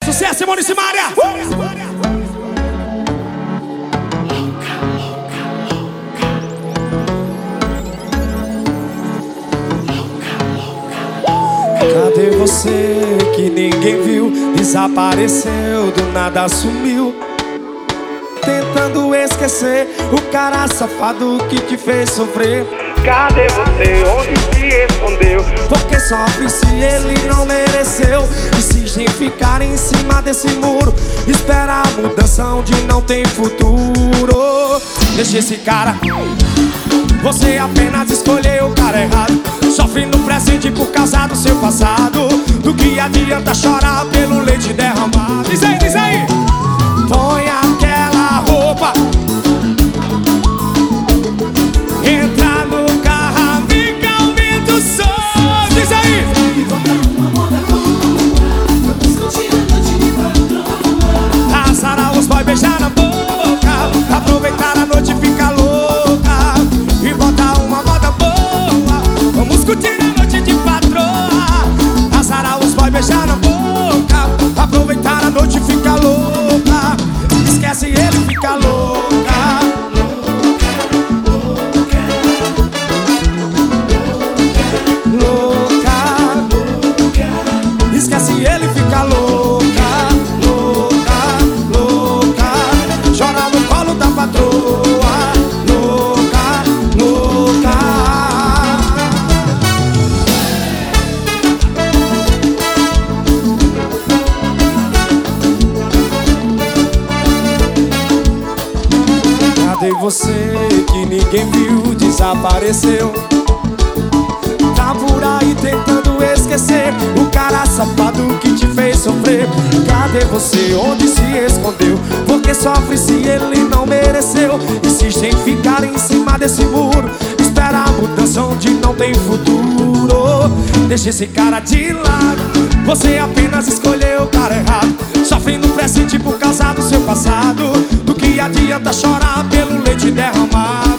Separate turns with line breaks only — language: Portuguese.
sucesso, Simone Simaria!
Cadê você que ninguém viu? Desapareceu, do nada sumiu. Tentando esquecer o cara safado que te fez sofrer.
Cadê você? Onde se escondeu?
Porque sofre se ele não mereceu. Insiste em ficar em cima desse muro. Espera a mudança onde não tem futuro.
Deixa esse cara. Você apenas escolheu o cara errado. Sofre no presente por causa do seu passado. Do que adianta chorar pelo leite derramado? Diz aí, diz aí. Põe aquela roupa, entra no carro, amiga, aumenta o som. Diz aí. Azará os boy, beijar na boca, aproveitar a noite e ficar louca e botar uma moda boa. Vamos curtir a noite de patroa. Azará os boy, beijar na boca, aproveitar a noite e ficar louca. Esquece ele, fica louca. Esquece ele, fica louca, louca, louca. Chora no colo da patroa, louca, louca.
Cadê você que ninguém viu? Desapareceu. Tá por aí tentando esquecer o cara safado que te fez sofrer. Cadê você? Onde se escondeu? Porque sofre se ele não mereceu. Insiste em ficar em cima desse muro. Espera a mudança onde não tem futuro. Deixa esse cara de lado. Você apenas escolheu o cara errado. Sofre no presente por causa do seu passado. Do que adianta chorar pelo leite derramado?